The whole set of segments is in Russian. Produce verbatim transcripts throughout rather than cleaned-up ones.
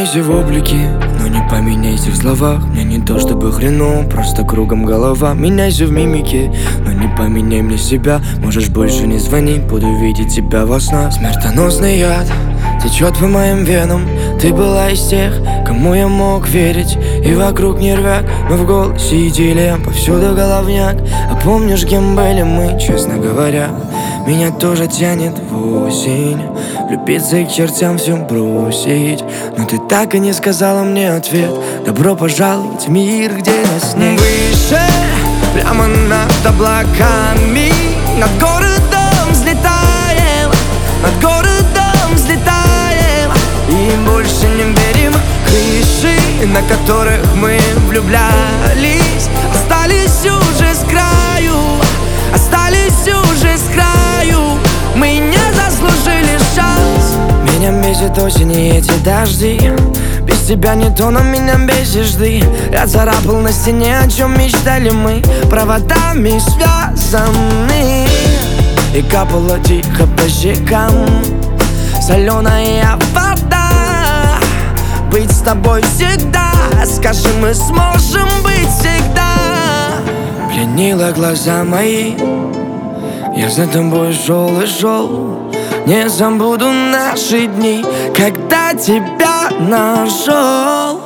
поменяйся в облике, но не поменяйся в словах. Мне не то чтобы хреново, просто кругом голова. Меняйся в мимике, но не поменяй мне себя. Можешь больше не звонить, буду видеть тебя во снах. Смертоносный яд течет по моим венам. Ты была из тех, кому я мог верить. И вокруг нервяк, но в голосе идиллия, повсюду головняк. А помнишь, кем были мы, честно говоря? Меня тоже тянет в осень, влюбиться и к чертям все бросить. Но ты так и не сказала мне ответ. Добро пожаловать в мир, где нас нет. Выше, прямо над облаками, над городом взлетаем, над городом взлетаем. И больше не верим крыши, на которых мы влюблялись. Остались уже с краю, остались уже с краю. Мы не заслужили шанс. Меня бесит осень и эти дожди. Без тебя не то, но меня бесишь ты. Я царапал на стене, о чем мечтали мы. Проводами связаны. И капала тихо по щекам соленая вода. Быть с тобой всегда, скажи, мы сможем быть всегда. Пленила глаза мои, я за тобой шел и шел. Не забуду наши дни, когда тебя нашел.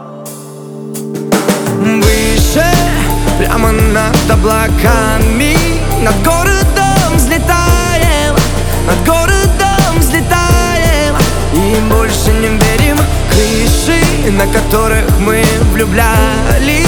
Выше, прямо над облаками, над городом взлетаем, над городом взлетаем. И больше не верим крыши, на которых мы влюблялись.